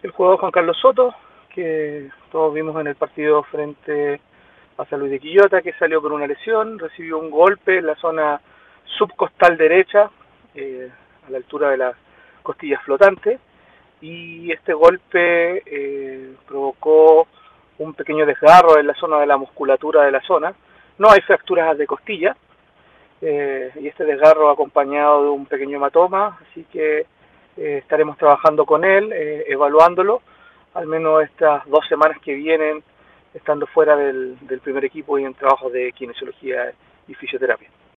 El jugador Juan Carlos Soto, que todos vimos en el partido frente a San Luis de Quillota, que salió con una lesión, recibió un golpe en la zona subcostal derecha, a la altura de las costillas flotantes, y este golpe provocó un pequeño desgarro en la zona de la musculatura de la zona. No hay fracturas de costilla, y este desgarro acompañado de un pequeño hematoma, así que estaremos trabajando con él, evaluándolo, al menos estas 2 semanas que vienen, estando fuera del primer equipo y en trabajos de kinesiología y fisioterapia.